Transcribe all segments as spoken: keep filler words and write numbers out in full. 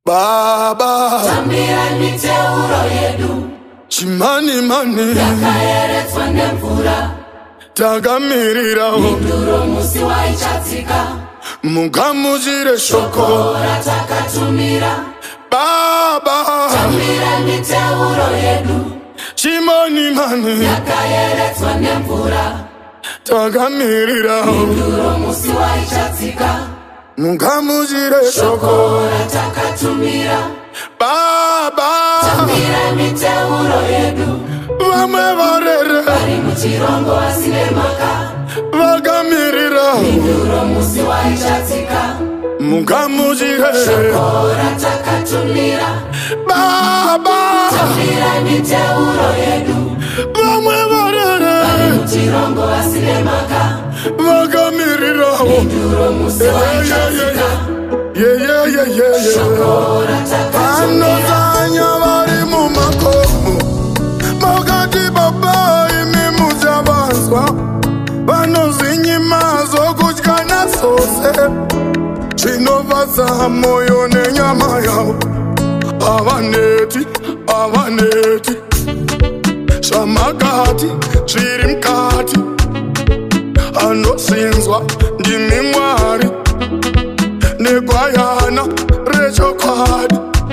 Baba tambira miteuro yedu chimani mani yakaeretswa nemvura takamirira minduro musi waichatsika mugamuchire shoko ratakatumira Baba tambira miteuro yedu chimani mani yakaeretswa nemvura takamirira minduro musi waichatsika mugamuchire shoko ratakatumira Baba tambira miteuro yedu vamwe varere vari muchirongo vasine maka vakamirira minduro musi waichatsika mugamuchire shoko ratakatumira Baba tambira miteuro yedu vamwe varere vari muchirongo vasine maka vakamirira minduro musi waichatsika shoko ratakatumira vanozanya vari mumakomo makati baba imi muchavanzwa vanozinyima zokutya nazose zvinovadza moyo nenyama yavo havaneti havaneti zvamakati zviri mukati anozinzwa ndimi Mwari negwayana rechokwadi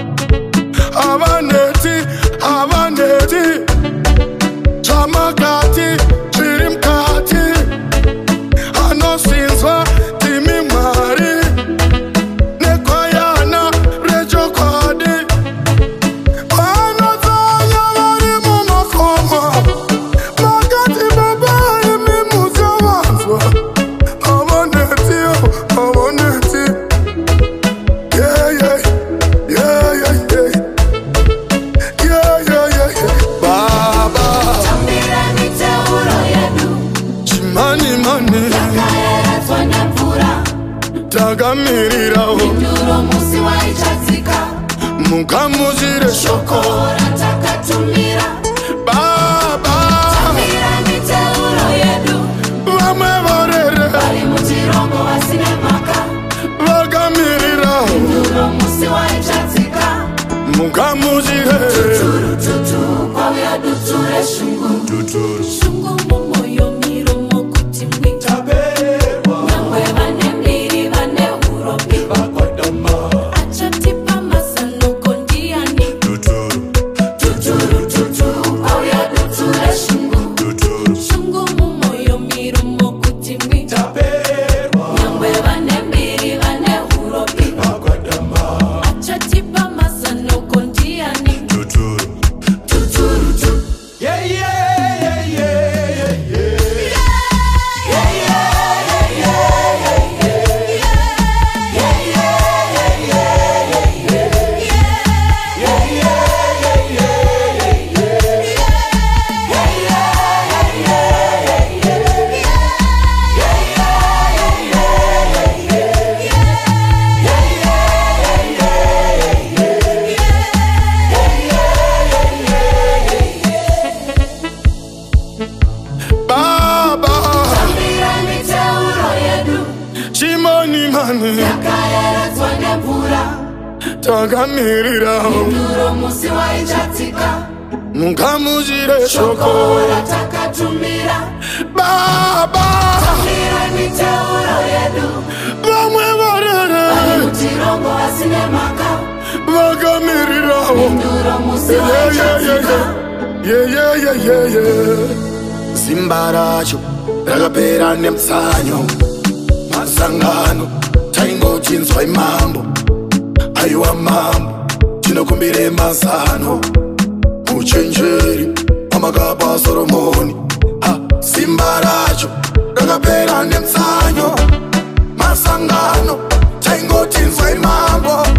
havaneti havaneti zvamakati zviri mukati anozinzwa ndimi Mwari negwayana rechokwadi vanodzanya vari mumakomo makati baba imi muchavanzwa havaneti havaneti yeah yeah yeah yeah yeah yeah yeah yeah Baba tambira miteuro yedu chimani mani yakaeretswa nemvura takamirira minduro musi waichatsika mugamuchire shoko ratakatumira Baba tambira miteuro yedu vamwe varere vari muchirongo vasine maka vakamirira minduro musi waichatsika mugamuchire tututu kwauya dutu reshungu shungu mumwoyo miromo kuti mwita nyangwe vane miri vane uropi achatipa masanoko ndiani tuturututu kwauya dutu reshungu shungu mumwoyo miromo kuti mwita nyangwe vane miri vane uropi achatipa masanoko ndiani tuturutu yeah yeah yeah yeah yeah Baba tambira miteuro yedu chimani mani yakaeretswa nemvura takamirira minduro musi waichatsika mugamuchire shoko shoko ratakatumira Baba tambira miteuro yedu vamwe varere vari muchirongo vasine maka vakamirira minduro musi yeah yeah waichatsika yeah yeah yeah yeah yeah simba racho rakapera nemutsanyo masangano taingochinzwa imambo aiwa mambo tinokumbire mazano uchenjeri wamakapa Soromoni ha simba racho rakapera nemutsanyo masangano taingochinzwa imambo